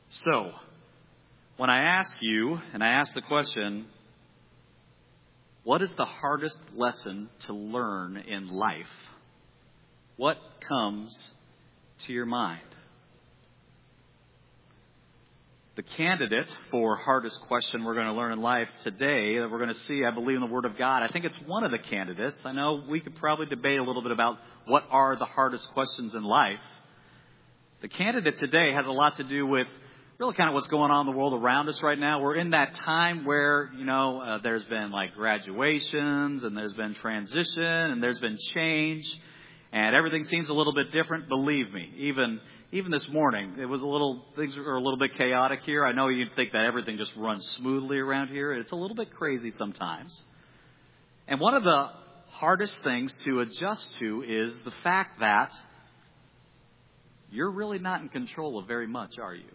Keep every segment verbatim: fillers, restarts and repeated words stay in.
So, when I ask you, and I ask the question, what is the hardest lesson to learn in life? What comes to your mind? The candidate for hardest question we're going to learn in life today, that we're going to see, I believe, in the Word of God, I think it's one of the candidates. I know we could probably debate a little bit about what are the hardest questions in life. The candidate today has a lot to do with really kind of what's going on in the world around us right now. We're in that time where, you know, uh, there's been like graduations and there's been transition and there's been change and everything seems a little bit different. Believe me, even even this morning, it was a little, things are a little bit chaotic here. I know you'd think that everything just runs smoothly around here. It's a little bit crazy sometimes. And one of the hardest things to adjust to is the fact that you're really not in control of very much, are you?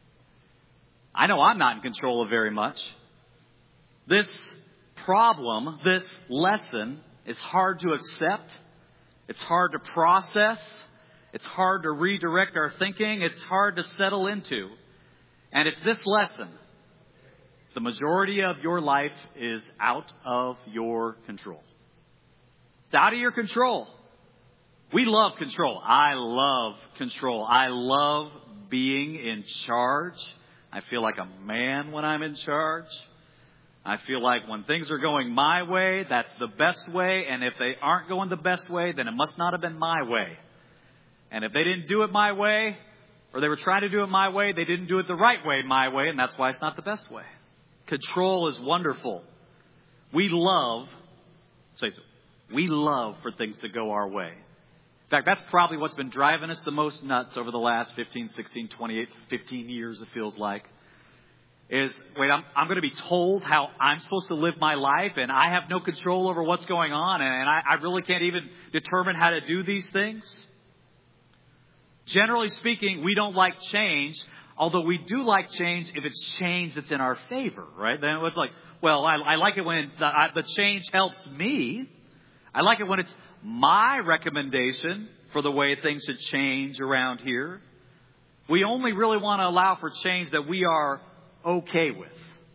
I know I'm not in control of very much. This problem, this lesson is hard to accept. It's hard to process. It's hard to redirect our thinking. It's hard to settle into. And it's this lesson. The majority of your life is out of your control. It's out of your control. We love control. I love control. I love being in charge. I feel like a man when I'm in charge. I feel like when things are going my way, that's the best way. And if they aren't going the best way, then it must not have been my way. And if they didn't do it my way, or they were trying to do it my way, they didn't do it the right way my way, and that's why it's not the best way. Control is wonderful. We love, say so, we love for things to go our way. In fact, that's probably what's been driving us the most nuts over the last fifteen, sixteen, twenty-eight, fifteen years, it feels like. Is, wait, I'm, I'm going to be told how I'm supposed to live my life, and I have no control over what's going on, and I, I really can't even determine how to do these things. Generally speaking, we don't like change, although we do like change if it's change that's in our favor, right? Then it's like, well, I, I like it when the, I, the change helps me. I like it when it's my recommendation for the way things should change around here. We only really want to allow for change that we are okay with.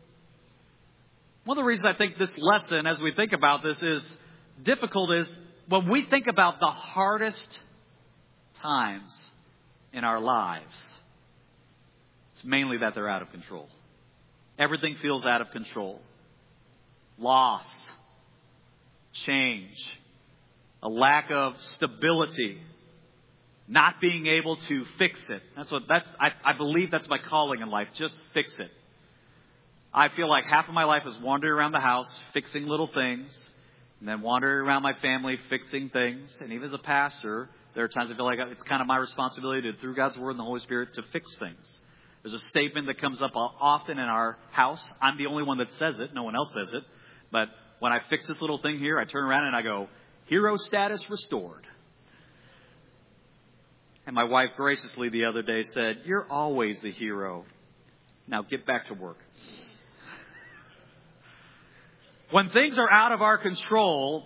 One of the reasons I think this lesson, as we think about this, is difficult is when we think about the hardest times in our lives, it's mainly that they're out of control. Everything feels out of control. Loss, change, a lack of stability, not being able to fix it. That's what that's. I, I believe that's my calling in life. Just fix it. I feel like half of my life is wandering around the house, fixing little things, and then wandering around my family, fixing things. And even as a pastor, there are times I feel like it's kind of my responsibility to, through God's Word and the Holy Spirit, to fix things. There's a statement that comes up often in our house. I'm the only one that says it. No one else says it. But when I fix this little thing here, I turn around and I go, hero status restored. And my wife graciously the other day said, you're always the hero. Now get back to work. When things are out of our control,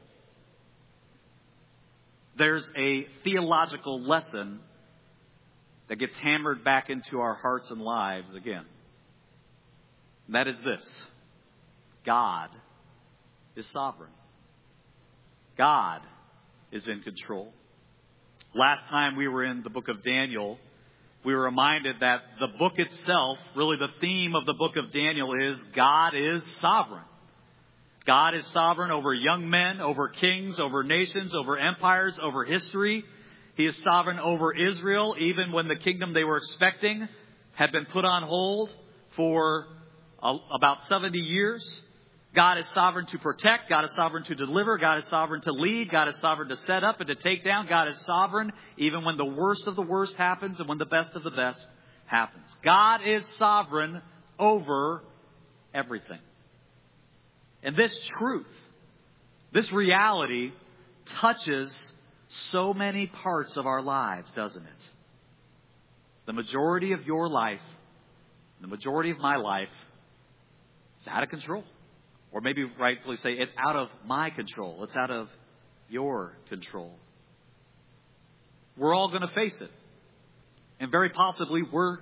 there's a theological lesson that gets hammered back into our hearts and lives again. And that is this. God is sovereign. God is in control. Last time we were in the book of Daniel, we were reminded that the book itself, really the theme of the book of Daniel is God is sovereign. God is sovereign over young men, over kings, over nations, over empires, over history. He is sovereign over Israel, even when the kingdom they were expecting had been put on hold for about seventy years. God is sovereign to protect. God is sovereign to deliver. God is sovereign to lead. God is sovereign to set up and to take down. God is sovereign even when the worst of the worst happens and when the best of the best happens. God is sovereign over everything. And this truth, this reality touches so many parts of our lives, doesn't it? The majority of your life, the majority of my life, is out of control. Or maybe rightfully say, it's out of my control. It's out of your control. We're all going to face it. And very possibly, we're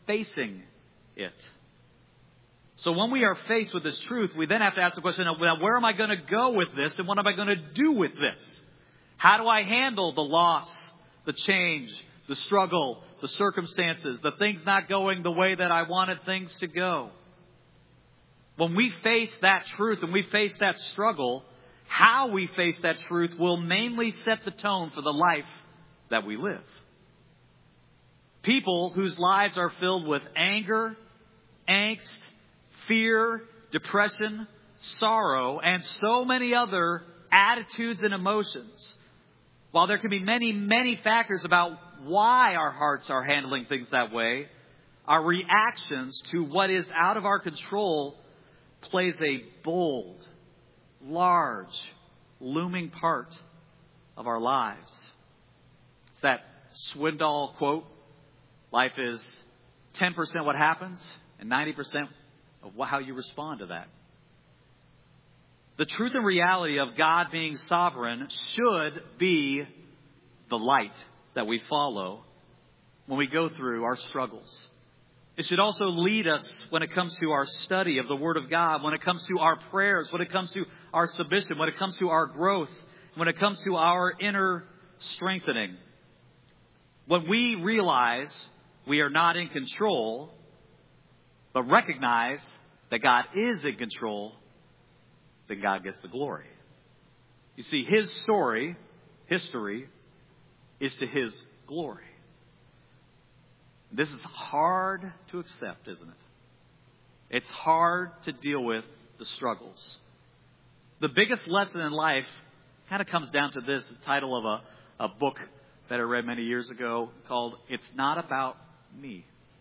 facing it. So when we are faced with this truth, we then have to ask the question, well, where am I going to go with this, and what am I going to do with this? How do I handle the loss, the change, the struggle, the circumstances, the things not going the way that I wanted things to go? When we face that truth and we face that struggle, how we face that truth will mainly set the tone for the life that we live. People whose lives are filled with anger, angst, fear, depression, sorrow, and so many other attitudes and emotions. While there can be many, many factors about why our hearts are handling things that way, our reactions to what is out of our control plays a bold, large, looming part of our lives. It's that Swindoll quote, life is ten percent what happens and ninety percent of how you respond to that. The truth and reality of God being sovereign should be the light that we follow when we go through our struggles. It should also lead us when it comes to our study of the Word of God, when it comes to our prayers, when it comes to our submission, when it comes to our growth, when it comes to our inner strengthening. When we realize we are not in control, but recognize that God is in control, then God gets the glory. You see, His story, history, is to His glory. This is hard to accept, isn't it? It's hard to deal with the struggles. The biggest lesson in life kind of comes down to this, the title of a, a book that I read many years ago called It's Not About Me.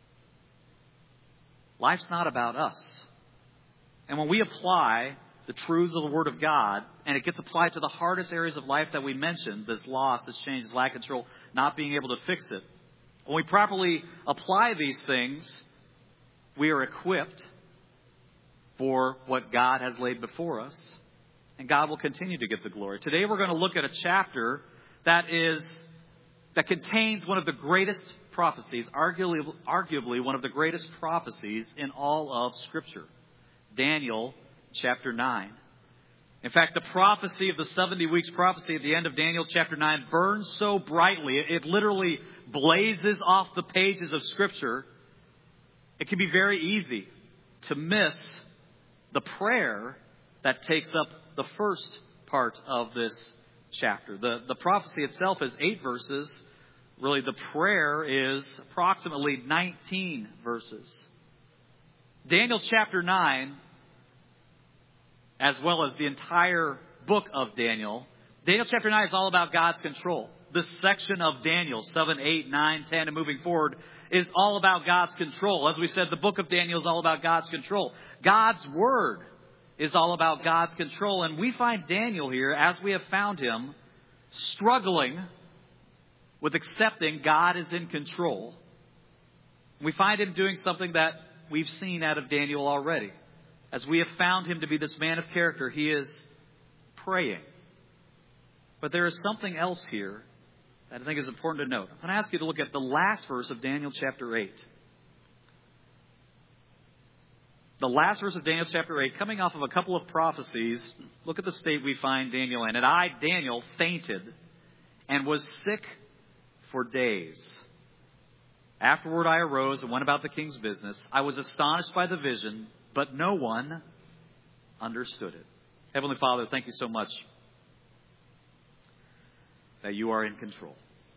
Life's not about us. And when we apply the truths of the Word of God, and it gets applied to the hardest areas of life that we mentioned, this loss, this change, this lack of control, not being able to fix it. When we properly apply these things, we are equipped for what God has laid before us, and God will continue to get the glory. Today we're going to look at a chapter that is that contains one of the greatest prophecies, arguably, arguably one of the greatest prophecies in all of Scripture. Daniel chapter nine. In fact, the prophecy of the seventy weeks prophecy at the end of Daniel chapter nine burns so brightly, it literally blazes off the pages of Scripture. It can be very easy to miss the prayer that takes up the first part of this chapter. The, the prophecy itself is eight verses. Really, the prayer is approximately nineteen verses. Daniel chapter nine, as well as the entire book of Daniel, Daniel chapter nine is all about God's control. This section of Daniel, seven, eight, nine, ten, and moving forward, is all about God's control. As we said, the book of Daniel is all about God's control. God's Word is all about God's control. And we find Daniel here, as we have found him, struggling with accepting God is in control. We find him doing something that we've seen out of Daniel already. As we have found him to be this man of character, he is praying. But there is something else here that I think is important to note. I'm going to ask you to look at the last verse of Daniel chapter eight. The last verse of Daniel chapter eight, coming off of a couple of prophecies, look at the state we find Daniel in. And I, Daniel, fainted and was sick for days. Afterward I arose and went about the king's business. I was astonished by the vision, but no one understood it. Heavenly Father, thank you so much that you are in control.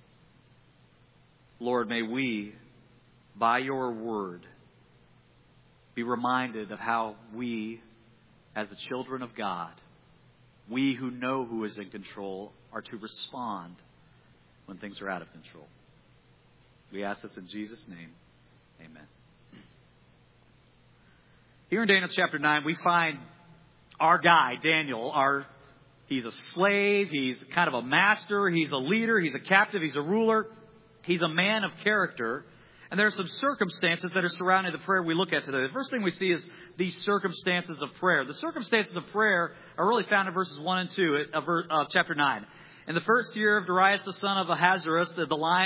Lord, may we, by your word, be reminded of how we, as the children of God, we who know who is in control, are to respond when things are out of control. We ask this in Jesus' name. Amen. Here in Daniel chapter nine, we find our guy, Daniel. Our, he's a slave. He's kind of a master. He's a leader. He's a captive. He's a ruler. He's a man of character. And there are some circumstances that are surrounding the prayer we look at today. The first thing we see is these circumstances of prayer. The circumstances of prayer are really found in verses one and two of chapter nine. In the first year of Darius the son of Ahasuerus, the line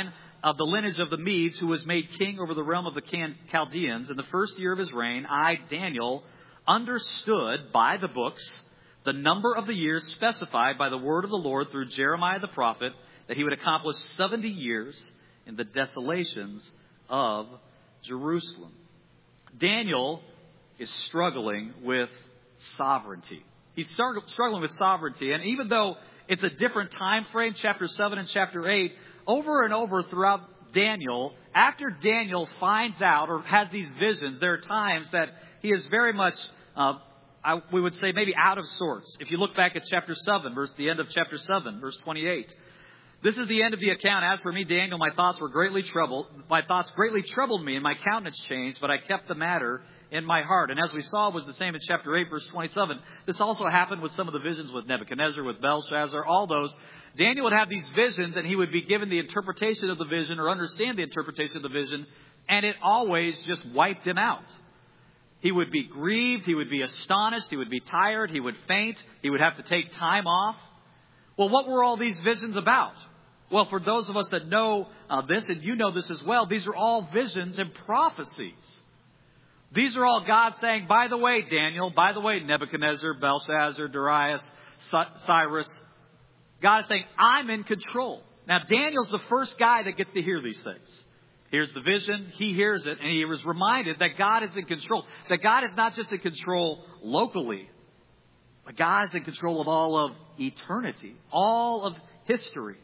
of the lineage of the Medes, who was made king over the realm of the Chaldeans, in the first year of his reign, I, Daniel, understood by the books the number of the years specified by the word of the Lord through Jeremiah the prophet, that he would accomplish seventy years in the desolations of Jerusalem. Daniel is struggling with sovereignty. He's struggling with sovereignty. And even though it's a different time frame, chapter seven and chapter eight, over and over throughout Daniel, after Daniel finds out or has these visions, there are times that he is very much, uh, I, we would say maybe out of sorts. If you look back at chapter seven, verse the end of chapter seven, verse twenty-eight. This is the end of the account. As for me, Daniel, my thoughts were greatly troubled. My thoughts greatly troubled me, and my countenance changed, but I kept the matter in my heart. And as we saw, it was the same in chapter eight, verse twenty-seven. This also happened with some of the visions with Nebuchadnezzar, with Belshazzar, all those. Daniel would have these visions, and he would be given the interpretation of the vision or understand the interpretation of the vision, and it always just wiped him out. He would be grieved. He would be astonished. He would be tired. He would faint. He would have to take time off. Well, what were all these visions about? Well, for those of us that know uh, this, and you know this as well, these are all visions and prophecies. These are all God saying, by the way, Daniel, by the way, Nebuchadnezzar, Belshazzar, Darius, Cyrus, God is saying, I'm in control. Now, Daniel's the first guy that gets to hear these things. Here's the vision, he hears it, and he was reminded that God is in control. That God is not just in control locally, but God is in control of all of eternity, all of history.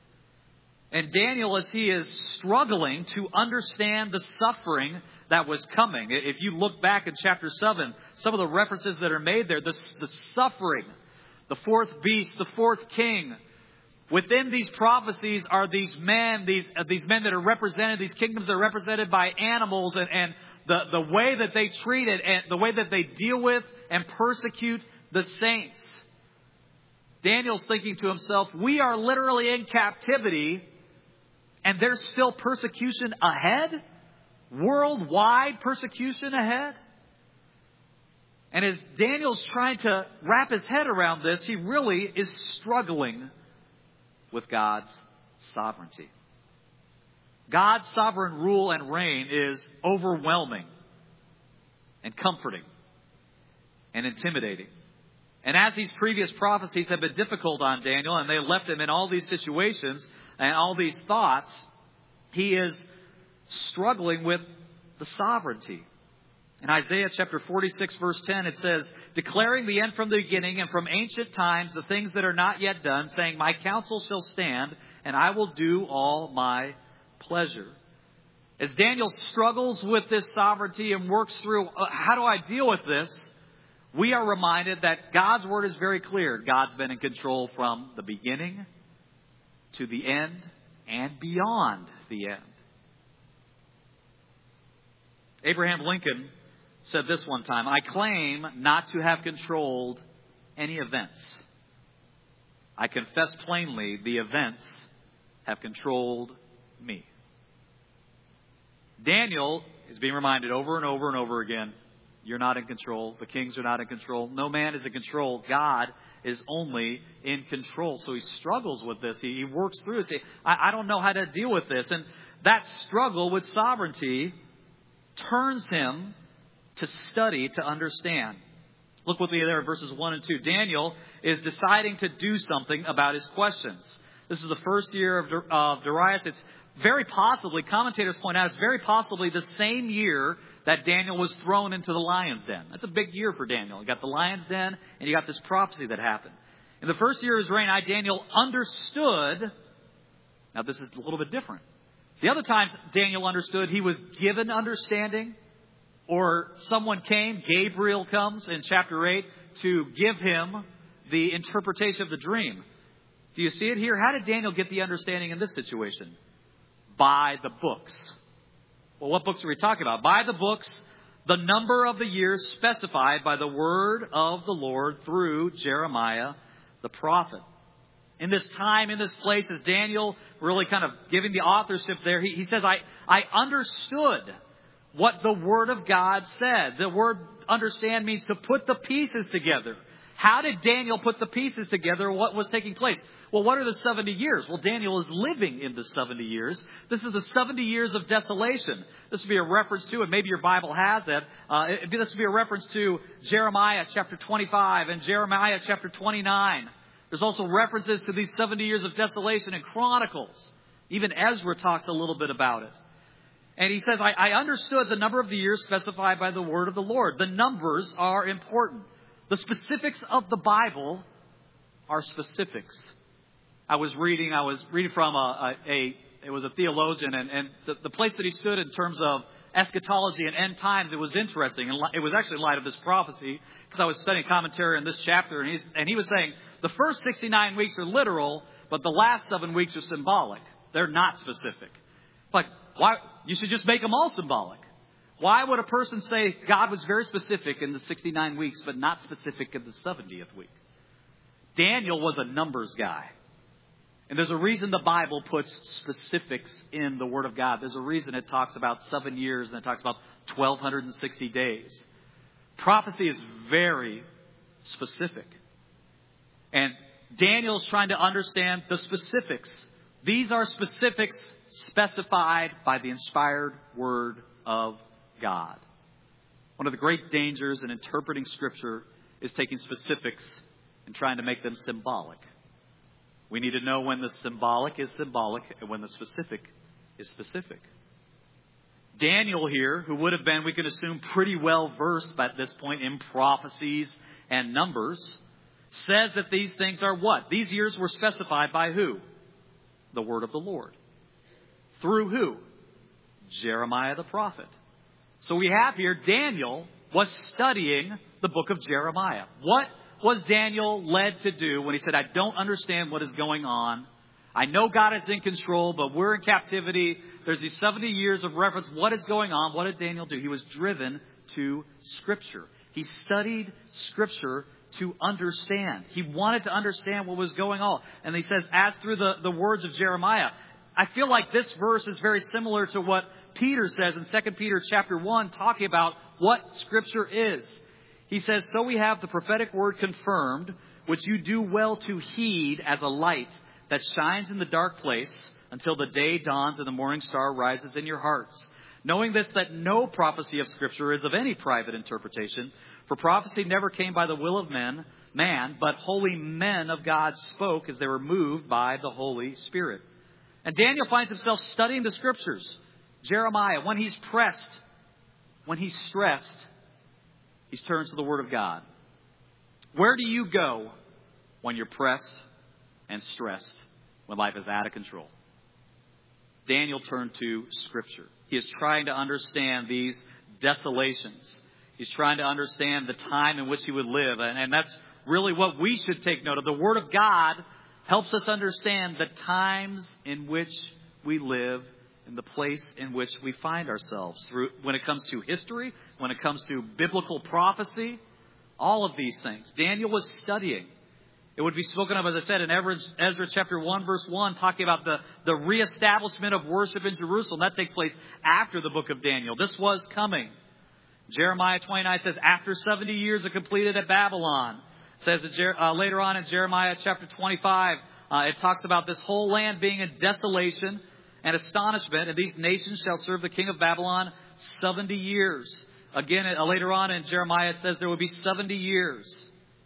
And Daniel, as he is struggling to understand the suffering that was coming. If you look back in chapter seven, some of the references that are made there, the, the suffering, the fourth beast, the fourth king. Within these prophecies are these men, these uh, these men that are represented, these kingdoms that are represented by animals, and, and the, the way that they treat it, and the way that they deal with and persecute the saints. Daniel's thinking to himself, we are literally in captivity, and there's still persecution ahead? Worldwide persecution ahead? And as Daniel's trying to wrap his head around this, he really is struggling with God's sovereignty. God's sovereign rule and reign is overwhelming and comforting and intimidating. And as these previous prophecies have been difficult on Daniel, and they left him in all these situations and all these thoughts, he is struggling with the sovereignty. In Isaiah chapter forty-six, verse ten, it says, declaring the end from the beginning and from ancient times the things that are not yet done, saying, my counsel shall stand, and I will do all my pleasure. As Daniel struggles with this sovereignty and works through, uh, how do I deal with this? We are reminded that God's word is very clear. God's been in control from the beginning to the end and beyond the end. Abraham Lincoln said this one time, I claim not to have controlled any events. I confess plainly the events have controlled me. Daniel is being reminded over and over and over again, you're not in control. The kings are not in control. No man is in control. God is only in control. So he struggles with this. He, he works through this. I, I don't know how to deal with this. And that struggle with sovereignty turns him to study, to understand. Look with me there in verses one and two. Daniel is deciding to do something about his questions. This is the first year of, of Darius. It's very possibly, commentators point out, it's very possibly the same year that Daniel was thrown into the lion's den. That's a big year for Daniel. You got the lion's den, and you got this prophecy that happened. In the first year of his reign, I, Daniel, understood. Now, this is a little bit different. The other times Daniel understood, he was given understanding, or someone came, Gabriel comes in chapter eight, to give him the interpretation of the dream. Do you see it here? How did Daniel get the understanding in this situation? By the books. Well, what books are we talking about? By the books, the number of the years specified by the word of the Lord through Jeremiah the prophet. In this time, in this place, as Daniel really kind of giving the authorship there, he, he says, I, I understood what the word of God said. The word understand means to put the pieces together. How did Daniel put the pieces together? What was taking place? Well, what are the seventy years? Well, Daniel is living in the seventy years. This is the seventy years of desolation. This would be a reference to, and maybe your Bible has it, uh, it this would be a reference to Jeremiah chapter twenty-five and Jeremiah chapter twenty-nine. There's also references to these seventy years of desolation in Chronicles. Even Ezra talks a little bit about it. And he says, I, I understood the number of the years specified by the word of the Lord. The numbers are important. The specifics of the Bible are specifics. I was reading, I was reading from a, a, a it was a theologian, and, and the, the place that he stood in terms of eschatology and end times, it was interesting. And it was actually in light of this prophecy, because I was studying commentary on this chapter, and, he's, and he was saying the first sixty-nine weeks are literal, but the last seven weeks are symbolic. They're not specific. Like, why? You should just make them all symbolic. Why would a person say God was very specific in the sixty-nine weeks, but not specific in the seventieth week? Daniel was a numbers guy. And there's a reason the Bible puts specifics in the Word of God. There's a reason it talks about seven years and it talks about twelve sixty days. Prophecy is very specific. And Daniel's trying to understand the specifics. These are specifics specified by the inspired Word of God. One of the great dangers in interpreting Scripture is taking specifics and trying to make them symbolic. We need to know when the symbolic is symbolic and when the specific is specific. Daniel here, who would have been, we can assume, pretty well versed at this point in prophecies and numbers, says that these things are what? These years were specified by who? The word of the Lord. Through who? Jeremiah the prophet. So we have here, Daniel was studying the book of Jeremiah. What was Daniel led to do when he said, I don't understand what is going on. I know God is in control, but we're in captivity. There's these seventy years of reference. What is going on? What did Daniel do? He was driven to Scripture. He studied Scripture to understand. He wanted to understand what was going on. And he says, as through the, the words of Jeremiah, I feel like this verse is very similar to what Peter says in Second Peter chapter one, talking about what Scripture is. He says, so we have the prophetic word confirmed, which you do well to heed as a light that shines in the dark place until the day dawns and the morning star rises in your hearts. Knowing this, that no prophecy of Scripture is of any private interpretation, for prophecy never came by the will of men, man, but holy men of God spoke as they were moved by the Holy Spirit. And Daniel finds himself studying the Scriptures. Jeremiah, when he's pressed, when he's stressed, he turns to the Word of God. Where do you go when you're pressed and stressed, when life is out of control? Daniel turned to Scripture. He is trying to understand these desolations. He's trying to understand the time in which he would live. And, and that's really what we should take note of. The Word of God helps us understand the times in which we live, in the place in which we find ourselves. Through when it comes to history, when it comes to biblical prophecy, all of these things. Daniel was studying. It would be spoken of, as I said, in Ezra chapter one, verse one, talking about the, the reestablishment of worship in Jerusalem. That takes place after the book of Daniel. This was coming. Jeremiah twenty-nine says, after seventy years are completed at Babylon. It says uh, later on in Jeremiah chapter twenty-five, uh, it talks about this whole land being in desolation and astonishment, and these nations shall serve the king of Babylon seventy years. Again, uh, later on in Jeremiah, it says there will be seventy years.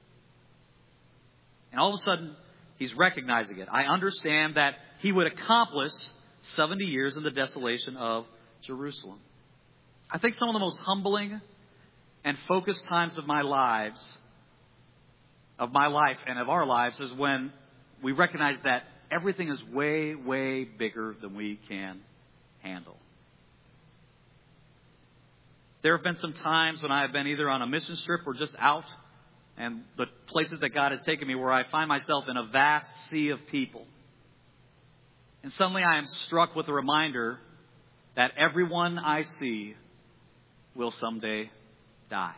And all of a sudden, he's recognizing it. I understand that he would accomplish seventy years in the desolation of Jerusalem. I think some of the most humbling and focused times of my lives, of my life and of our lives, is when we recognize that everything is way, way bigger than we can handle. There have been some times when I have been either on a mission trip or just out, and the places that God has taken me where I find myself in a vast sea of people. And suddenly I am struck with a reminder that everyone I see will someday die.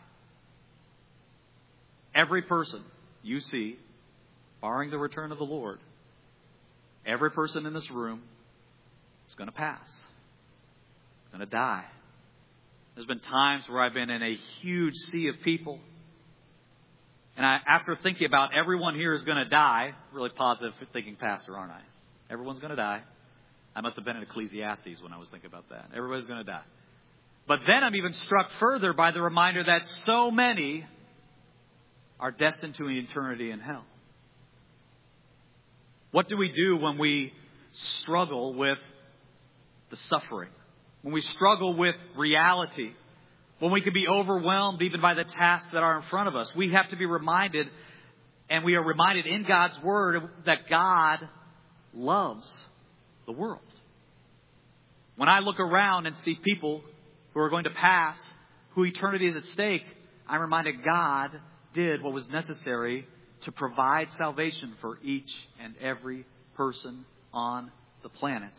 Every person you see, barring the return of the Lord, every person in this room is going to pass, going to die. There's been times where I've been in a huge sea of people, And I, after thinking about everyone here is going to die, really positive thinking pastor, aren't I? Everyone's going to die. I must have been in Ecclesiastes when I was thinking about that. Everybody's going to die. But then I'm even struck further by the reminder that so many are destined to an eternity in hell. What do we do when we struggle with the suffering? When we struggle with reality? When we can be overwhelmed even by the tasks that are in front of us? We have to be reminded, and we are reminded in God's Word, that God loves the world. When I look around and see people who are going to pass, who eternity is at stake, I'm reminded God did what was necessary to provide salvation for each and every person on the planet.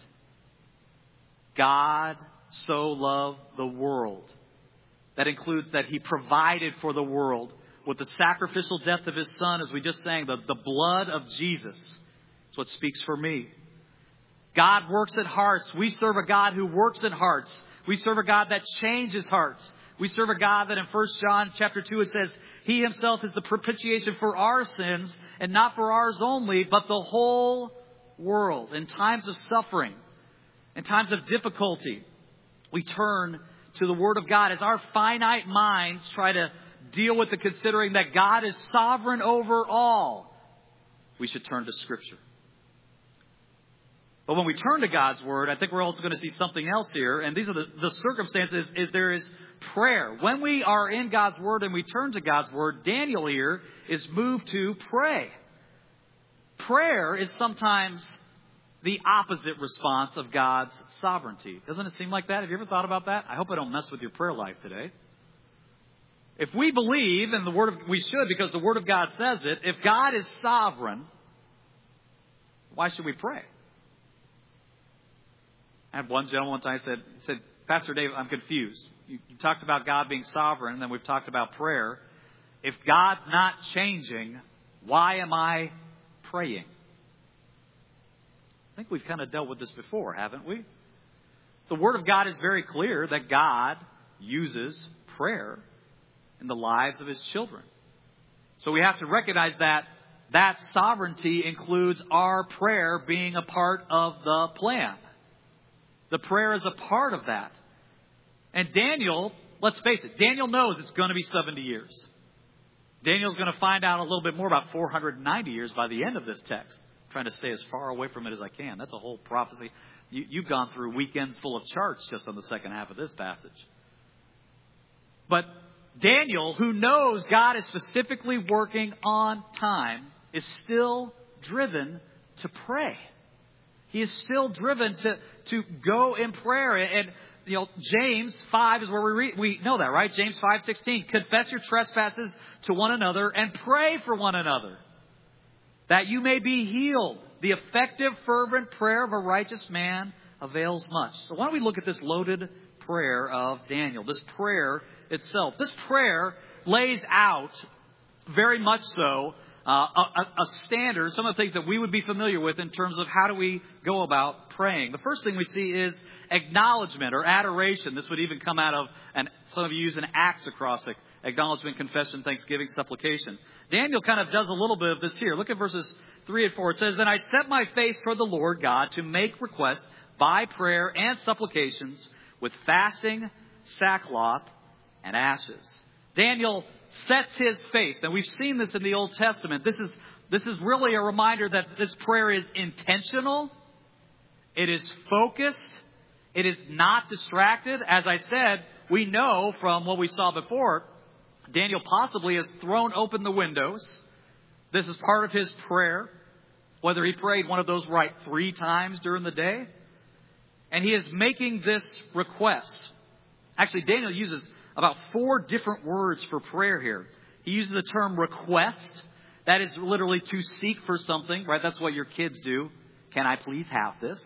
God so loved the world. That includes that He provided for the world with the sacrificial death of His Son, as we just sang, the, the blood of Jesus. That's what speaks for me. God works at hearts. We serve a God who works at hearts. We serve a God that changes hearts. We serve a God that in First John chapter two it says, He Himself is the propitiation for our sins, and not for ours only, but the whole world. In times of suffering, in times of difficulty, we turn to the Word of God. As our finite minds try to deal with the considering that God is sovereign over all, we should turn to Scripture. But when we turn to God's Word, I think we're also going to see something else here. And these are the, the circumstances, is there is prayer. When we are in God's Word and we turn to God's Word, Daniel here is moved to pray. Prayer is sometimes the opposite response of God's sovereignty. Doesn't it seem like that? Have you ever thought about that? I hope I don't mess with your prayer life today. If we believe, and the Word of, we should because the Word of God says it, if God is sovereign, why should we pray? I had one gentleman one time said, said, Pastor Dave, I'm confused. You, you talked about God being sovereign, and then we've talked about prayer. If God's not changing, why am I praying? I think we've kind of dealt with this before, haven't we? The Word of God is very clear that God uses prayer in the lives of His children. So we have to recognize that that sovereignty includes our prayer being a part of the plan. The prayer is a part of that. And Daniel, let's face it, Daniel knows it's going to be seventy years. Daniel's going to find out a little bit more about four hundred ninety years by the end of this text. I'm trying to stay as far away from it as I can. That's a whole prophecy. You, you've gone through weekends full of charts just on the second half of this passage. But Daniel, who knows God is specifically working on time, is still driven to pray. He is still driven to, to go in prayer. And, you know, James five is where we read, we know that, right? James five sixteen. Confess your trespasses to one another and pray for one another, that you may be healed. The effective, fervent prayer of a righteous man avails much. So why don't we look at this loaded prayer of Daniel, this prayer itself. This prayer lays out very much so Uh, a, a standard, some of the things that we would be familiar with in terms of how do we go about praying. The first thing we see is acknowledgement or adoration. This would even come out of, and some of you use an axe acrostic, acknowledgement, confession, thanksgiving, supplication. Daniel kind of does a little bit of this here. Look at verses three and four. It says, Then I set my face toward the Lord God to make request by prayer and supplications with fasting, sackcloth, and ashes. Daniel sets his face. And we've seen this in the Old Testament. This is, this is really a reminder that this prayer is intentional. It is focused. It is not distracted. As I said, we know from what we saw before, Daniel possibly has thrown open the windows. This is part of his prayer. Whether he prayed one of those right three times during the day. And he is making this request. Actually, Daniel uses about four different words for prayer here. He uses the term request. That is literally to seek for something, right? That's what your kids do. Can I please have this?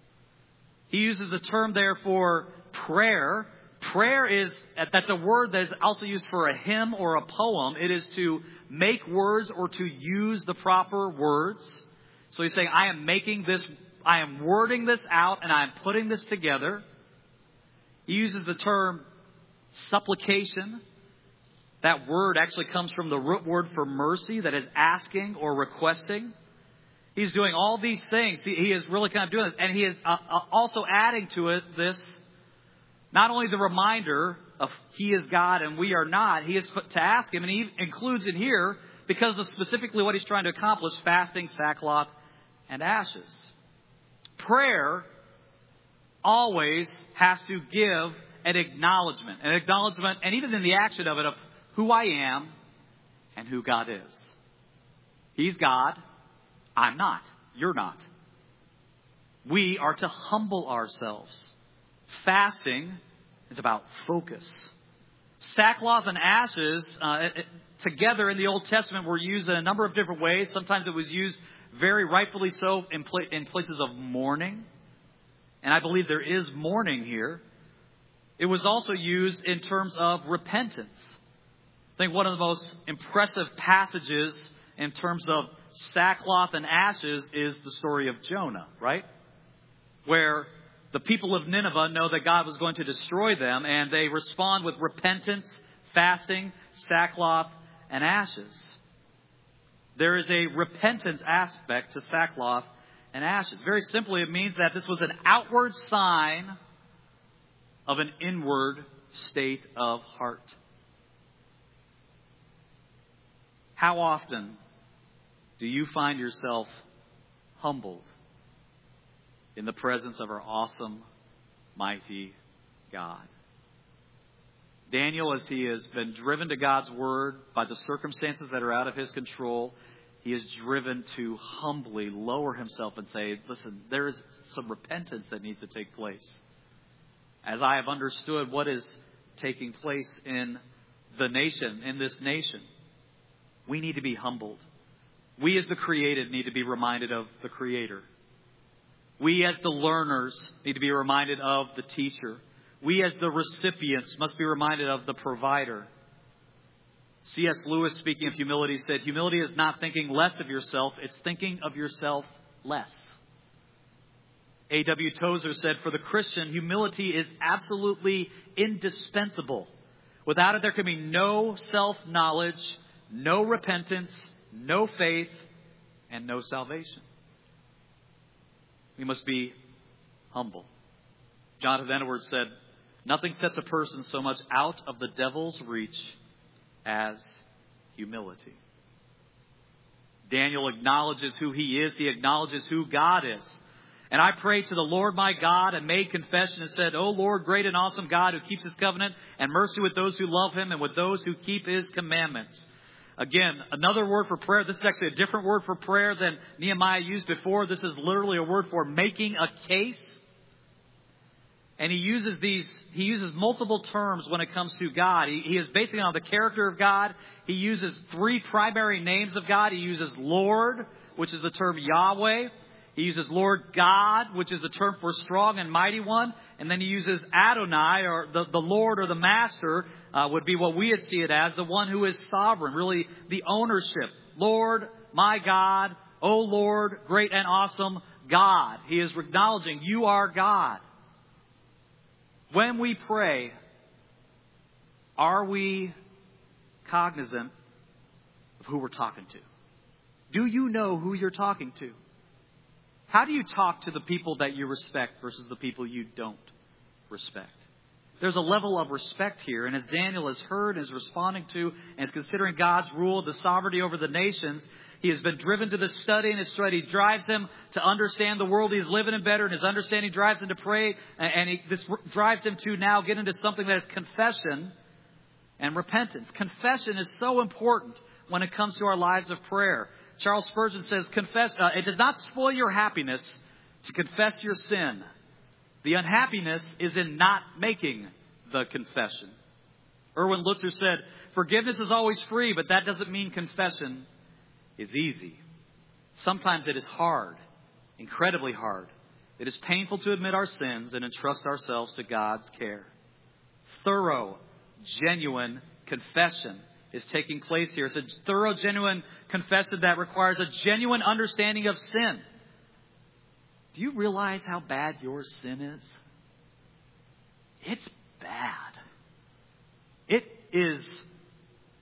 He uses the term there for prayer. Prayer is, that's a word that is also used for a hymn or a poem. It is to make words or to use the proper words. So he's saying, I am making this, I am wording this out and I am putting this together. He uses the term supplication. That word actually comes from the root word for mercy, that is asking or requesting. He's doing all these things. He, he is really kind of doing this. And he is uh, uh, also adding to it this, not only the reminder of He is God and we are not, He is to ask Him. And He includes in here, because of specifically what He's trying to accomplish, fasting, sackcloth, and ashes. Prayer always has to give an acknowledgement. An acknowledgement, and even in the action of it, of who I am and who God is. He's God. I'm not. You're not. We are to humble ourselves. Fasting is about focus. Sackcloth and ashes uh, together in the Old Testament were used in a number of different ways. Sometimes it was used very rightfully so in, pla- in places of mourning. And I believe there is mourning here. It was also used in terms of repentance. I think one of the most impressive passages in terms of sackcloth and ashes is the story of Jonah, right? Where the people of Nineveh know that God was going to destroy them, and they respond with repentance, fasting, sackcloth, and ashes. There is a repentance aspect to sackcloth and ashes. Very simply, it means that this was an outward sign of an inward state of heart. How often do you find yourself humbled in the presence of our awesome, mighty God? Daniel, as he has been driven to God's word by the circumstances that are out of his control, he is driven to humbly lower himself and say, listen, there is some repentance that needs to take place. As I have understood what is taking place in the nation, in this nation, we need to be humbled. We as the created need to be reminded of the Creator. We as the learners need to be reminded of the teacher. We as the recipients must be reminded of the provider. C S Lewis, speaking of humility, said, humility is not thinking less of yourself, it's thinking of yourself less. A W Tozer said, for the Christian, humility is absolutely indispensable. Without it, there can be no self-knowledge, no repentance, no faith, and no salvation. We must be humble. Jonathan Edwards said, nothing sets a person so much out of the devil's reach as humility. Daniel acknowledges who he is. He acknowledges who God is. And I prayed to the Lord my God and made confession and said, O Lord, great and awesome God who keeps His covenant and mercy with those who love Him and with those who keep His commandments. Again, another word for prayer. This is actually a different word for prayer than Nehemiah used before. This is literally a word for making a case. And he uses these, he uses multiple terms when it comes to God. He, he is basing on the character of God. He uses three primary names of God. He uses Lord, which is the term Yahweh. He uses Lord God, which is the term for strong and mighty one. And then he uses Adonai, or the, the Lord or the Master, uh, would be what we would see it as, the one who is sovereign, really the ownership. Lord, my God, O Lord, great and awesome God. He is acknowledging you are God. When we pray, are we cognizant of who we're talking to? Do you know who you're talking to? How do you talk to the people that you respect versus the people you don't respect? There's a level of respect here. And as Daniel has heard and is responding to and is considering God's rule, the sovereignty over the nations, he has been driven to this study, and his study drives him to understand the world he's living in better. And his understanding drives him to pray. And he, this drives him to now get into something that is confession and repentance. Confession is so important when it comes to our lives of prayer. Charles Spurgeon says, confess, uh, it does not spoil your happiness to confess your sin. The unhappiness is in not making the confession. Erwin Lutzer said, forgiveness is always free, but that doesn't mean confession is easy. Sometimes it is hard, incredibly hard. It is painful to admit our sins and entrust ourselves to God's care. Thorough, genuine confession is taking place here. It's a thorough, genuine confession that requires a genuine understanding of sin. Do you realize how bad your sin is? It's bad. It is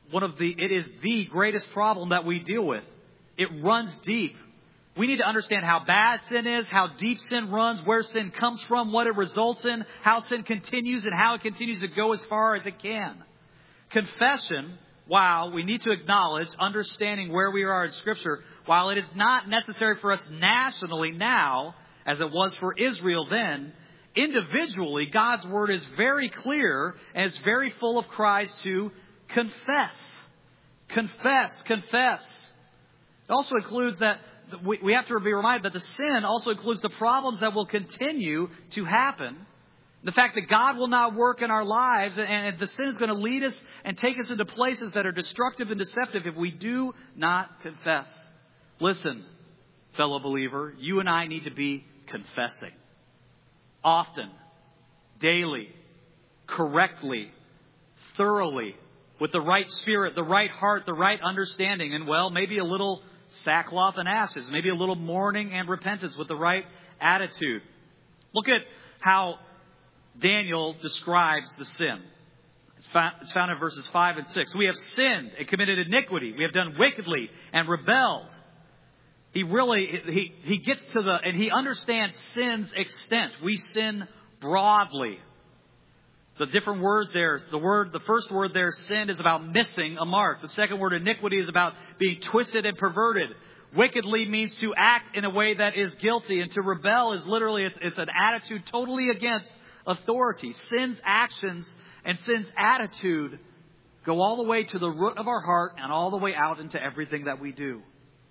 one of the, it is the greatest problem that we deal with. It runs deep. We need to understand how bad sin is, how deep sin runs, where sin comes from, what it results in, how sin continues, and how it continues to go as far as it can. Confession, while we need to acknowledge, understanding where we are in Scripture, while it is not necessary for us nationally now, as it was for Israel then, individually, God's Word is very clear and is very full of cries to confess. Confess, confess. It also includes that we, we have to be reminded that the sin also includes the problems that will continue to happen. The fact that God will not work in our lives, and, and the sin is going to lead us and take us into places that are destructive and deceptive if we do not confess. Listen, fellow believer, you and I need to be confessing. Often, daily, correctly, thoroughly, with the right spirit, the right heart, the right understanding, and well, maybe a little sackcloth and ashes, maybe a little mourning and repentance with the right attitude. Look at how Daniel describes the sin. It's found, it's found in verses five and six. We have sinned and committed iniquity. We have done wickedly and rebelled. He really, he, he gets to the, and he understands sin's extent. We sin broadly. The different words there, the word, the first word there, sin, is about missing a mark. The second word, iniquity, is about being twisted and perverted. Wickedly means to act in a way that is guilty. And to rebel is literally, it's, it's an attitude totally against authority. Sin's actions and sin's attitude go all the way to the root of our heart and all the way out into everything that we do.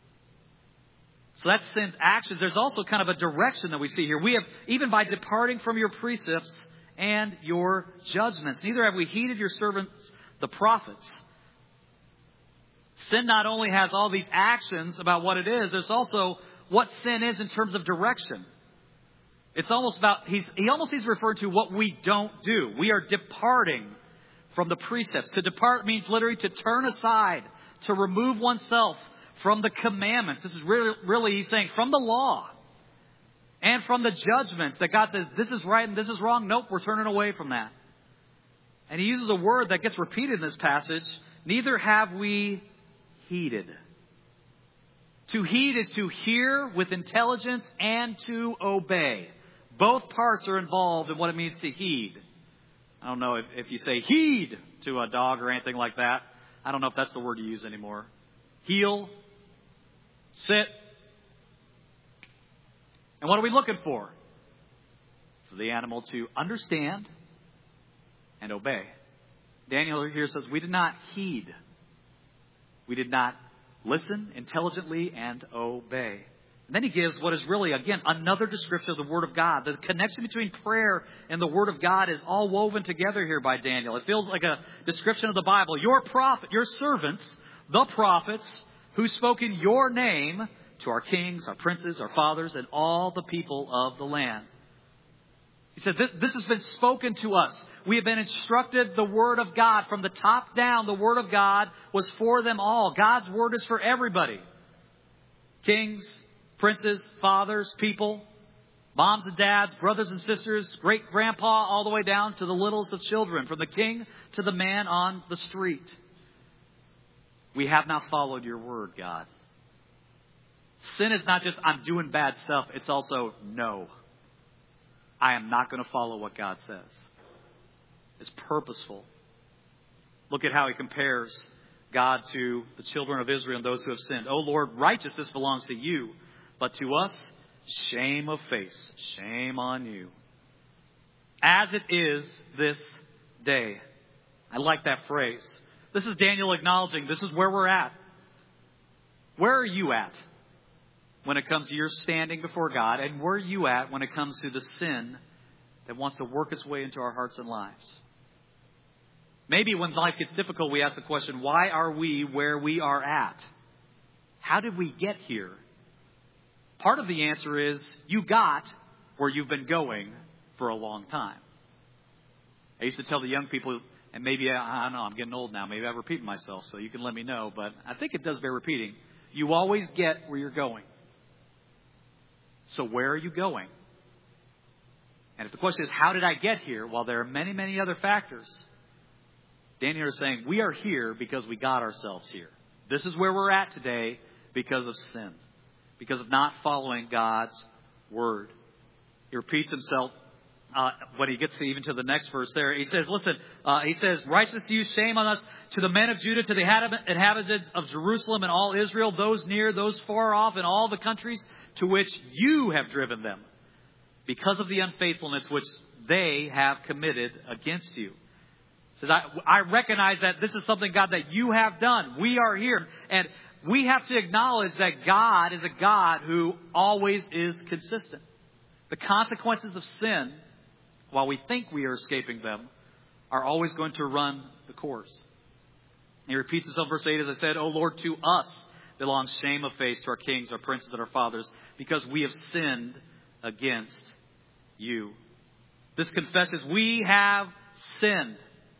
So that's sin's actions. There's also kind of a direction that we see here. We have, even by departing from your precepts and your judgments, neither have we heeded your servants, the prophets. Sin not only has all these actions about what it is, there's also what sin is in terms of direction. It's almost about, he's, he almost is referring to what we don't do. We are departing from the precepts. To depart means literally to turn aside, to remove oneself from the commandments. This is really, really, he's saying, from the law and from the judgments that God says, this is right and this is wrong. Nope, we're turning away from that. And he uses a word that gets repeated in this passage. Neither have we heeded. To heed is to hear with intelligence and to obey. Both parts are involved in what it means to heed. I don't know if, if you say heed to a dog or anything like that. I don't know if that's the word you use anymore. Heel, sit. And what are we looking for? For the animal to understand and obey. Daniel here says, we did not heed. We did not listen intelligently and obey. And then he gives what is really, again, another description of the Word of God. The connection between prayer and the Word of God is all woven together here by Daniel. It feels like a description of the Bible. Your prophet, your servants, the prophets, who spoke in your name to our kings, our princes, our fathers, and all the people of the land. He said, this has been spoken to us. We have been instructed the Word of God. From the top down, the Word of God was for them all. God's Word is for everybody. Kings, princes, fathers, people, moms and dads, brothers and sisters, great-grandpa, all the way down to the littlest of children, from the king to the man on the street. We have not followed your word, God. Sin is not just, I'm doing bad stuff. It's also, no, I am not going to follow what God says. It's purposeful. Look at how he compares God to the children of Israel and those who have sinned. Oh Lord, righteousness belongs to you, but to us, shame of face, shame on you. As it is this day. I like that phrase. This is Daniel acknowledging this is where we're at. Where are you at when it comes to your standing before God? And where are you at when it comes to the sin that wants to work its way into our hearts and lives? Maybe when life gets difficult, we ask the question, why are we where we are at? How did we get here? Part of the answer is you got where you've been going for a long time. I used to tell the young people, and maybe, I don't know, I'm getting old now. Maybe I repeat myself, so you can let me know. But I think it does bear repeating. You always get where you're going. So where are you going? And if the question is, how did I get here? Well, there are many, many other factors. Daniel is saying, we are here because we got ourselves here. This is where we're at today because of sin, because of not following God's word. He repeats himself uh, when he gets to, even to the next verse there. He says, listen, uh, he says, righteousness to you, shame on us, to the men of Judah, to the inhabitants of Jerusalem and all Israel, those near, those far off, in all the countries to which you have driven them, because of the unfaithfulness which they have committed against you. He says, I, I recognize that this is something, God, that you have done. We are here. And we have to acknowledge that God is a God who always is consistent. The consequences of sin, while we think we are escaping them, are always going to run the course. He repeats this in verse eight, as I said, O Lord, to us belongs shame of face, to our kings, our princes, and our fathers, because we have sinned against you. This confesses we have sinned.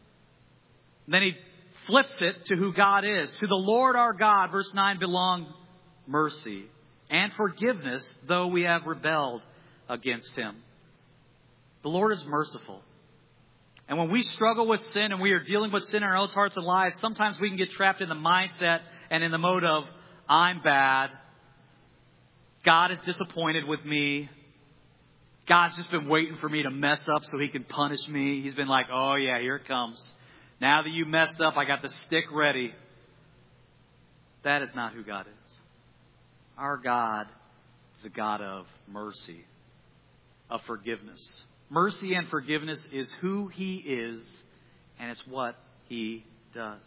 And then he flips it to who God is. To the Lord our God, verse nine, belong mercy and forgiveness, though we have rebelled against him. The Lord is merciful. And when we struggle with sin and we are dealing with sin in our own hearts and lives, sometimes we can get trapped in the mindset and in the mode of, I'm bad. God is disappointed with me. God's just been waiting for me to mess up so he can punish me. He's been like, oh yeah, here it comes. Now that you messed up, I got the stick ready. That is not who God is. Our God is a God of mercy, of forgiveness. Mercy and forgiveness is who he is, and it's what he does.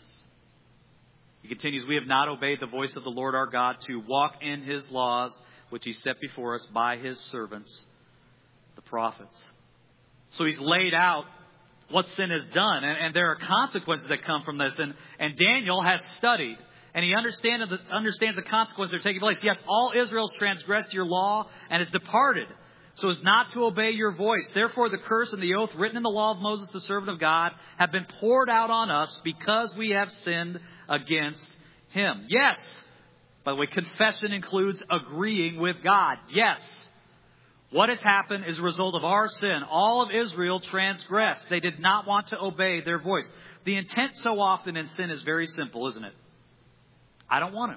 He continues, we have not obeyed the voice of the Lord our God to walk in his laws, which he set before us by his servants, the prophets. So he's laid out what sin has done, and, and there are consequences that come from this. And, and Daniel has studied, and he understand the, understands the consequences that are taking place. Yes, all Israel's transgressed your law and has departed, so as not to obey your voice. Therefore, the curse and the oath written in the law of Moses, the servant of God, have been poured out on us because we have sinned against him. Yes, by the way, confession includes agreeing with God. Yes. What has happened is a result of our sin. All of Israel transgressed. They did not want to obey their voice. The intent so often in sin is very simple, isn't it? I don't want to.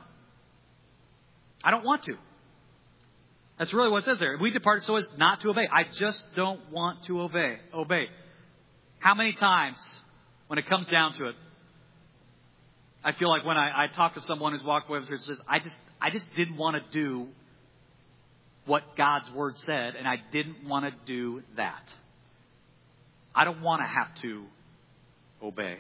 I don't want to. That's really what it says there. We departed so as not to obey. I just don't want to obey. Obey. How many times, when it comes down to it, I feel like when I, I talk to someone who's walked away with it, says, I just, I just didn't want to do what God's word said, and I didn't want to do that. I don't want to have to obey.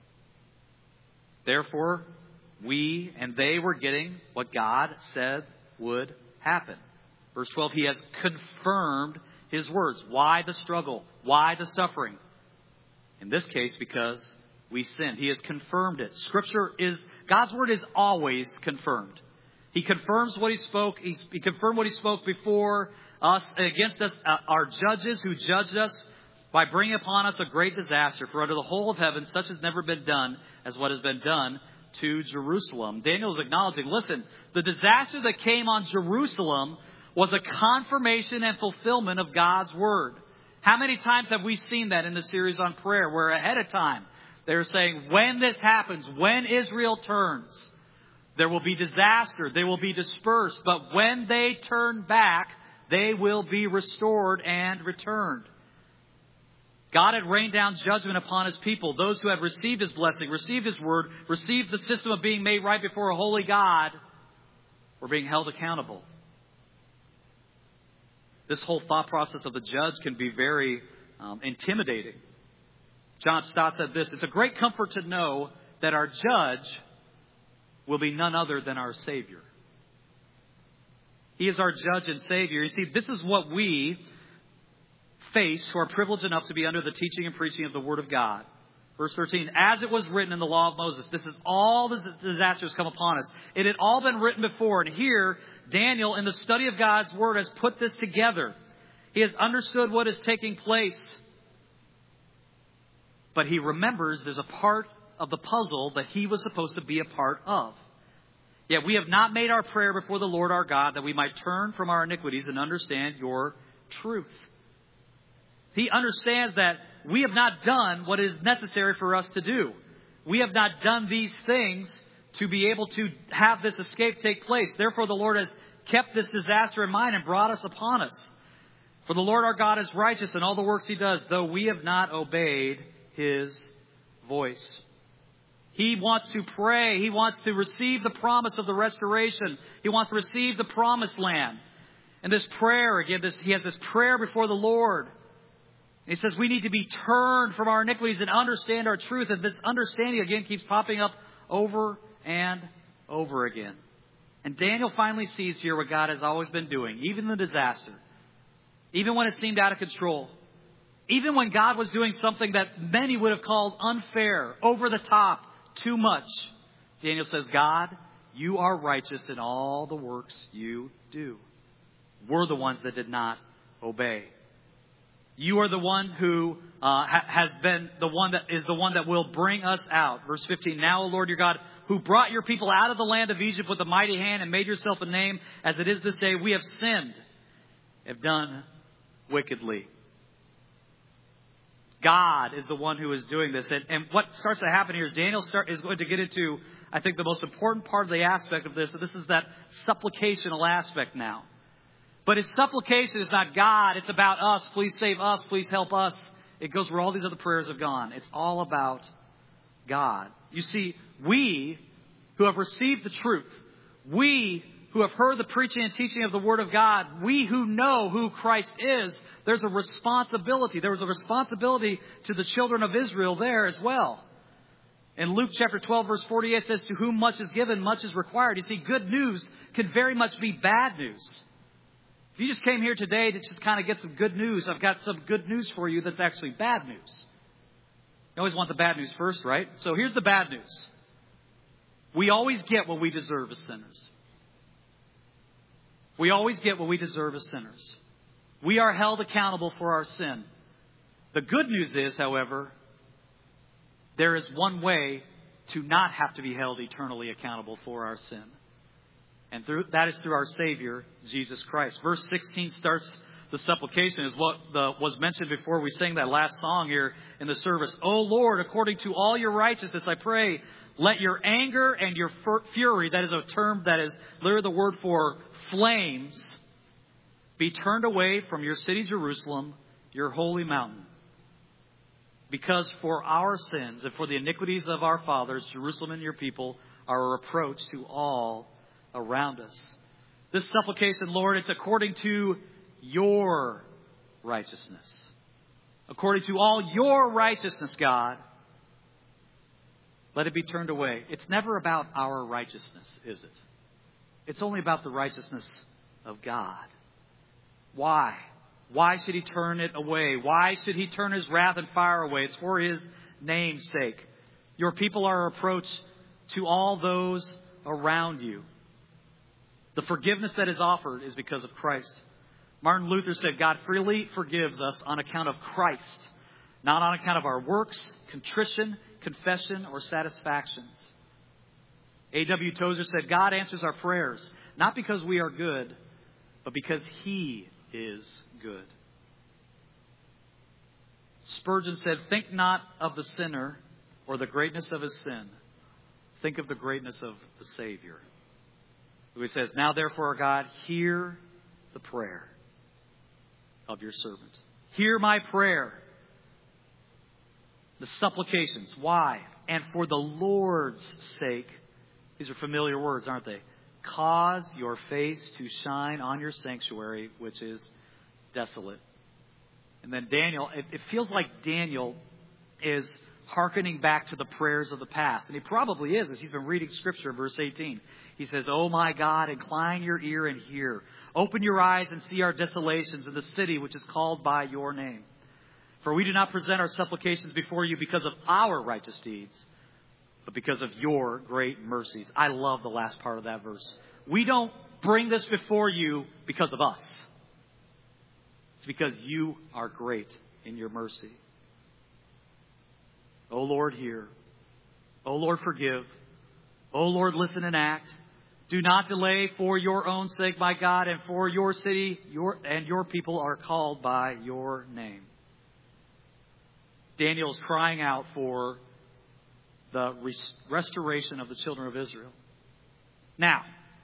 Therefore, we and they were getting what God said would happen. Verse twelve, he has confirmed his words. Why the struggle? Why the suffering? In this case, because we sinned. He has confirmed it. Scripture is, God's word is always confirmed. He confirms what he spoke. He, he confirmed what he spoke before us, against us, uh, our judges who judged us, by bringing upon us a great disaster. For under the whole of heaven, such has never been done as what has been done to Jerusalem. Daniel is acknowledging, listen, the disaster that came on Jerusalem was a confirmation and fulfillment of God's word. How many times have we seen that in the series on prayer, where ahead of time they're saying, when this happens, when Israel turns, there will be disaster. They will be dispersed. But when they turn back, they will be restored and returned. God had rained down judgment upon his people. Those who had received his blessing, received his word, received the system of being made right before a holy God, were being held accountable. This whole thought process of the judge can be very um, intimidating. John Stott said this, it's a great comfort to know that our judge will be none other than our Savior. He is our judge and Savior. You see, this is what we face who are privileged enough to be under the teaching and preaching of the Word of God. Verse thirteen, as it was written in the law of Moses, this is all the disasters come upon us. It had all been written before. And here, Daniel, in the study of God's Word, has put this together. He has understood what is taking place. But he remembers there's a part of the puzzle that he was supposed to be a part of. Yet we have not made our prayer before the Lord our God, that we might turn from our iniquities and understand your truth. He understands that we have not done what is necessary for us to do. We have not done these things to be able to have this escape take place. Therefore, the Lord has kept this disaster in mind and brought us upon us. For the Lord our God is righteous in all the works He does, though we have not obeyed His voice. He wants to pray. He wants to receive the promise of the restoration. He wants to receive the promised land. And this prayer, again, this, he has this prayer before the Lord. He says we need to be turned from our iniquities and understand our truth. And this understanding, again, keeps popping up over and over again. And Daniel finally sees here what God has always been doing, even in the disaster, even when it seemed out of control, even when God was doing something that many would have called unfair, over the top, too much. Daniel says, God, you are righteous in all the works you do. We're the ones that did not obey. You are the one who uh, ha- has been the one that is the one that will bring us out. Verse fifteen, now, O Lord your God, who brought your people out of the land of Egypt with a mighty hand and made yourself a name as it is this day, we have sinned, have done wickedly. God is the one who is doing this. And, and what starts to happen here is Daniel start, is going to get into, I think, the most important part of the aspect of this. And this is that supplicational aspect now. But his supplication is not God. It's about us. Please save us. Please help us. It goes where all these other prayers have gone. It's all about God. You see, we who have received the truth, we who have heard the preaching and teaching of the Word of God, we who know who Christ is, there's a responsibility. There was a responsibility to the children of Israel there as well. In Luke chapter twelve, verse forty-eight says, to whom much is given, much is required. You see, good news can very much be bad news. If you just came here today to just kind of get some good news, I've got some good news for you that's actually bad news. You always want the bad news first, right? So here's the bad news. We always get what we deserve as sinners. We always get what we deserve as sinners. We are held accountable for our sin. The good news is, however, there is one way to not have to be held eternally accountable for our sin. And through, that is through our Savior, Jesus Christ. Verse sixteen starts the supplication, is what the, was mentioned before we sang that last song here in the service. O Lord, according to all your righteousness, I pray, let your anger and your fury, that is a term that is literally the word for flames, be turned away from your city, Jerusalem, your holy mountain. Because for our sins and for the iniquities of our fathers, Jerusalem and your people are a reproach to all around us. This supplication, Lord, it's according to your righteousness. According to all your righteousness, God, let it be turned away. It's never about our righteousness, is it? It's only about the righteousness of God. Why? Why should He turn it away? Why should He turn His wrath and fire away? It's for His name's sake. Your people are a reproach to all those around you. The forgiveness that is offered is because of Christ. Martin Luther said, God freely forgives us on account of Christ, not on account of our works, contrition, confession, or satisfactions. A W Tozer said, God answers our prayers, not because we are good, but because He is good. Spurgeon said, think not of the sinner or the greatness of his sin. Think of the greatness of the Savior. Who He says, now therefore, God, hear the prayer of your servant. Hear my prayer. The supplications. Why? And for the Lord's sake. These are familiar words, aren't they? Cause your face to shine on your sanctuary, which is desolate. And then Daniel, it, it feels like Daniel is hearkening back to the prayers of the past. And he probably is, as he's been reading Scripture, verse eighteen. He says, oh my God, incline your ear and hear. Open your eyes and see our desolations in the city which is called by your name. For we do not present our supplications before you because of our righteous deeds, but because of your great mercies. I love the last part of that verse. We don't bring this before you because of us. It's because you are great in your mercy. O Lord, hear. O Lord, forgive. O Lord, listen and act. Do not delay for your own sake, my God, and for your city your and your people are called by your name. Daniel is crying out for the res- restoration of the children of Israel. Now,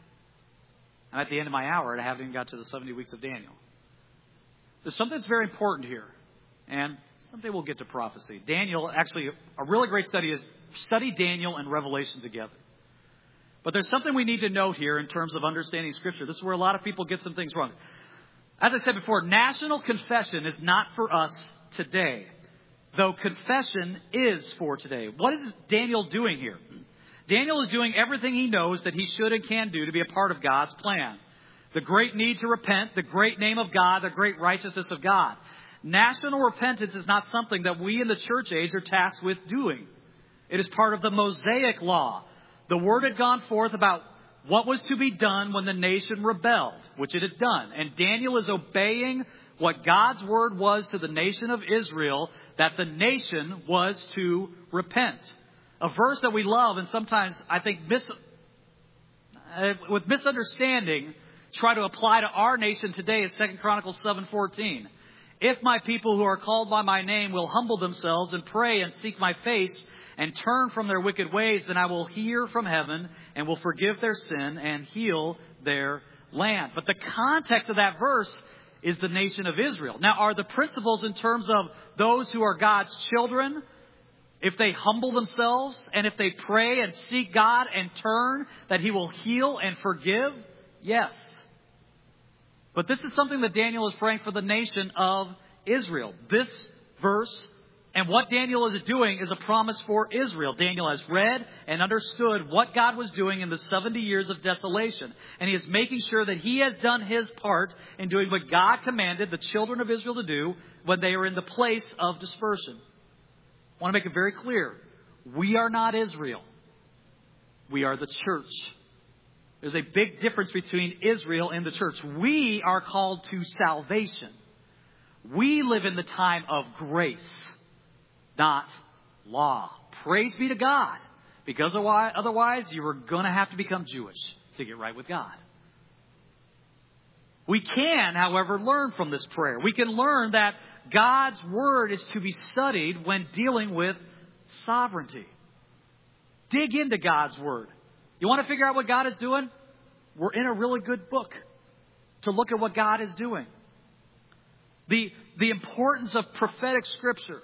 I'm at the end of my hour, and I haven't even got to the seventy weeks of Daniel. There's something that's very important here, and someday we'll get to prophecy. Daniel, actually, a really great study is study Daniel and Revelation together. But there's something we need to note here in terms of understanding Scripture. This is where a lot of people get some things wrong. As I said before, national confession is not for us today, though confession is for today. What is Daniel doing here? Daniel is doing everything he knows that he should and can do to be a part of God's plan. The great need to repent, the great name of God, the great righteousness of God. National repentance is not something that we in the church age are tasked with doing. It is part of the Mosaic law. The word had gone forth about what was to be done when the nation rebelled, which it had done. And Daniel is obeying what God's word was to the nation of Israel, that the nation was to repent. A verse that we love and sometimes, I think, mis- uh, with misunderstanding, try to apply to our nation today is Second Chronicles seven fourteen. If my people who are called by my name will humble themselves and pray and seek my face and turn from their wicked ways, then I will hear from heaven and will forgive their sin and heal their land. But the context of that verse is the nation of Israel. Now, are the principles in terms of those who are God's children, if they humble themselves and if they pray and seek God and turn, that He will heal and forgive? Yes. But this is something that Daniel is praying for the nation of Israel. This verse and what Daniel is doing is a promise for Israel. Daniel has read and understood what God was doing in the seventy years of desolation. And he is making sure that he has done his part in doing what God commanded the children of Israel to do when they are in the place of dispersion. I want to make it very clear. We are not Israel. We are the church. There's a big difference between Israel and the church. We are called to salvation. We live in the time of grace, not law. Praise be to God. Because otherwise you are going to have to become Jewish to get right with God. We can, however, learn from this prayer. We can learn that God's word is to be studied when dealing with sovereignty. Dig into God's word. You want to figure out what God is doing? We're in a really good book to look at what God is doing. The, the importance of prophetic scripture.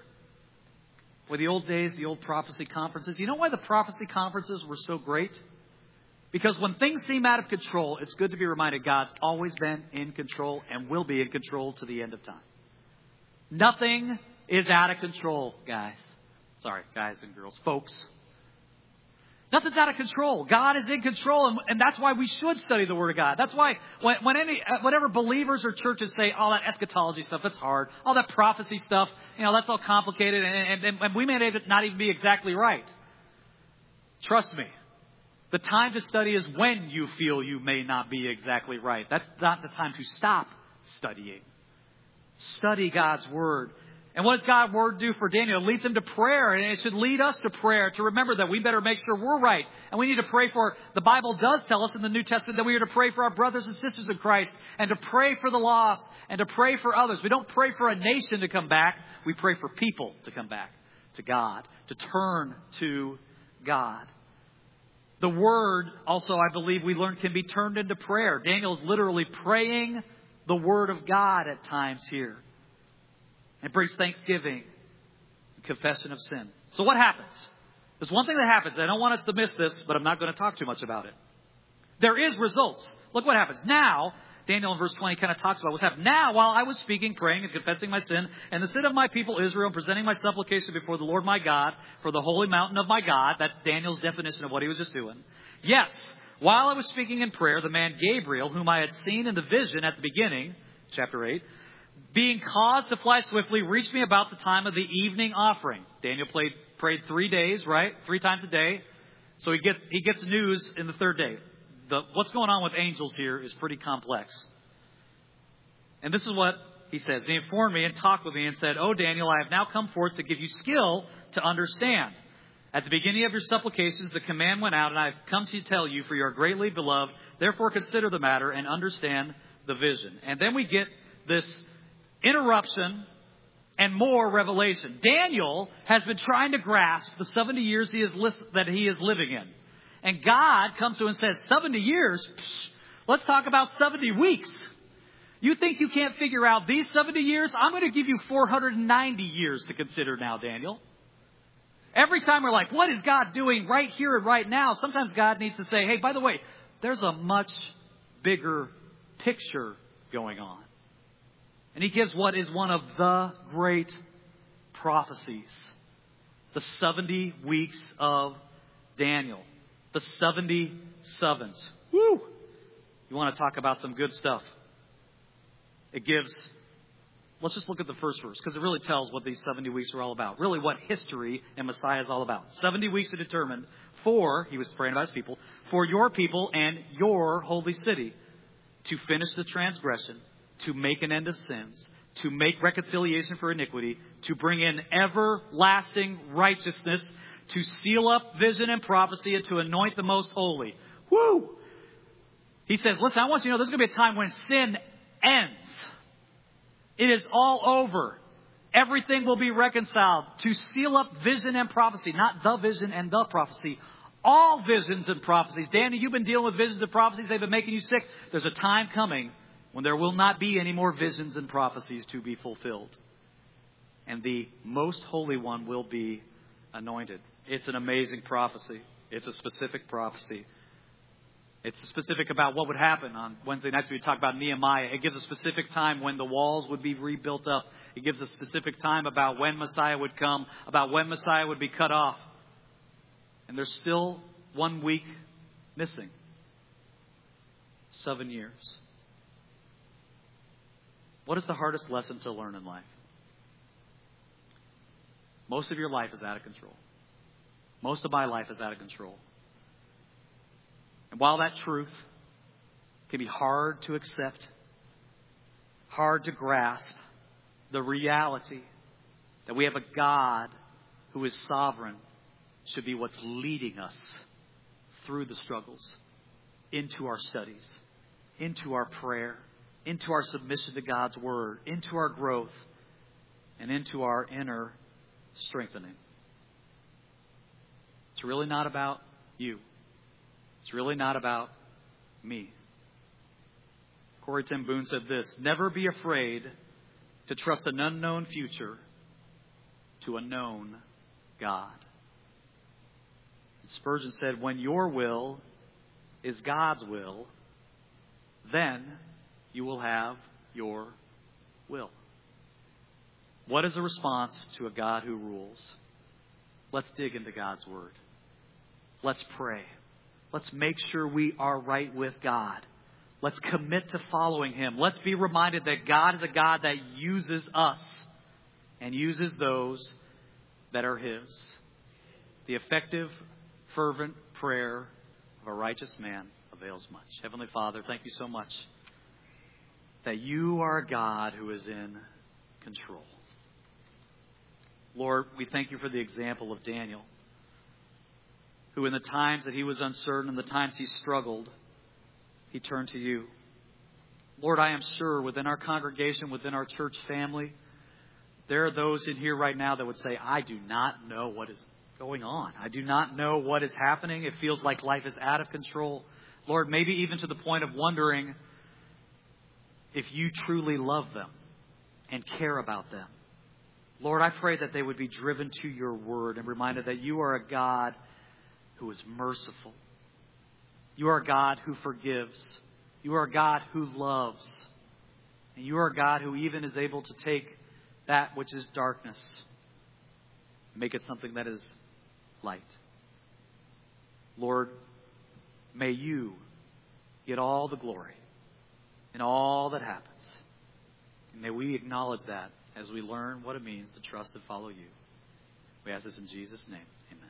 With the old days, the old prophecy conferences. You know why the prophecy conferences were so great? Because when things seem out of control, it's good to be reminded God's always been in control and will be in control to the end of time. Nothing is out of control, guys. Sorry, guys and girls, folks. Nothing's out of control. God is in control, and, and that's why we should study the Word of God. That's why when, when any, whenever believers or churches say, all that eschatology stuff, that's hard. All that prophecy stuff, you know, that's all complicated, and, and, and we may not even be exactly right. Trust me. The time to study is when you feel you may not be exactly right. That's not the time to stop studying. Study God's Word. And what does God's Word do for Daniel? It leads him to prayer, and it should lead us to prayer, to remember that we better make sure we're right. And we need to pray for, the Bible does tell us in the New Testament that we are to pray for our brothers and sisters in Christ, and to pray for the lost, and to pray for others. We don't pray for a nation to come back. We pray for people to come back to God, to turn to God. The Word, also, I believe we learn, can be turned into prayer. Daniel's literally praying the Word of God at times here. It brings thanksgiving and confession of sin. So what happens? There's one thing that happens. I don't want us to miss this, but I'm not going to talk too much about it. There is results. Look what happens. Now, Daniel in verse twenty kind of talks about what's happened. Now, while I was speaking, praying, and confessing my sin, and the sin of my people Israel, and presenting my supplication before the Lord my God, for the holy mountain of my God, that's Daniel's definition of what he was just doing. Yes, while I was speaking in prayer, the man Gabriel, whom I had seen in the vision at the beginning, chapter eight, being caused to fly swiftly, reached me about the time of the evening offering. Daniel played, prayed three days, right? Three times a day. So he gets he gets news in the third day. The, what's going on with angels here is pretty complex. And this is what he says. He informed me and talked with me and said, "Oh, Daniel, I have now come forth to give you skill to understand. At the beginning of your supplications, the command went out, and I have come to tell you, for you are greatly beloved. Therefore, consider the matter and understand the vision." And then we get this interruption and more revelation. Daniel has been trying to grasp the seventy years he is li- that he is living in. And God comes to him and says, seventy years? Psh, let's talk about seventy weeks. You think you can't figure out these seventy years? I'm going to give you four hundred ninety years to consider now, Daniel. Every time we're like, what is God doing right here and right now? Sometimes God needs to say, hey, by the way, there's a much bigger picture going on. And he gives what is one of the great prophecies. The seventy weeks of Daniel. The seventy sevens. Woo! You want to talk about some good stuff. It gives, let's just look at the first verse, because it really tells what these seventy weeks are all about. Really what history and Messiah is all about. seventy weeks are determined for, he was praying about his people, for your people and your holy city, to finish the transgression, to make an end of sins, to make reconciliation for iniquity, to bring in everlasting righteousness, to seal up vision and prophecy, and to anoint the most holy. Woo! He says, listen, I want you to know there's going to be a time when sin ends. It is all over. Everything will be reconciled. To seal up vision and prophecy. Not the vision and the prophecy. All visions and prophecies. Danny, you've been dealing with visions and prophecies. They've been making you sick. There's a time coming when there will not be any more visions and prophecies to be fulfilled. And the most holy one will be anointed. It's an amazing prophecy. It's a specific prophecy. It's specific about what would happen. On Wednesday nights we talk about Nehemiah. It gives a specific time when the walls would be rebuilt up. It gives a specific time about when Messiah would come, about when Messiah would be cut off. And there's still one week missing. Seven years. What is the hardest lesson to learn in life? Most of your life is out of control. Most of my life is out of control. And while that truth can be hard to accept, hard to grasp, the reality that we have a God who is sovereign should be what's leading us through the struggles, into our studies, into our prayer, into our submission to God's Word, into our growth, and into our inner strengthening. It's really not about you. It's really not about me. Corrie ten Boom said this, never be afraid to trust an unknown future to a known God. And Spurgeon said, when your will is God's will, then you will have your will. What is a response to a God who rules? Let's dig into God's Word. Let's pray. Let's make sure we are right with God. Let's commit to following Him. Let's be reminded that God is a God that uses us and uses those that are His. The effective, fervent prayer of a righteous man avails much. Heavenly Father, thank you so much that you are a God who is in control. Lord, we thank you for the example of Daniel, who in the times that he was uncertain and the times he struggled, he turned to you. Lord, I am sure within our congregation, within our church family, there are those in here right now that would say, I do not know what is going on. I do not know what is happening. It feels like life is out of control. Lord, maybe even to the point of wondering if you truly love them and care about them. Lord, I pray that they would be driven to your word and reminded that you are a God who is merciful. You are a God who forgives. You are a God who loves. And you are a God who even is able to take that which is darkness and make it something that is light. Lord, may you get all the glory in all that happens. And may we acknowledge that as we learn what it means to trust and follow you. We ask this in Jesus' name. Amen.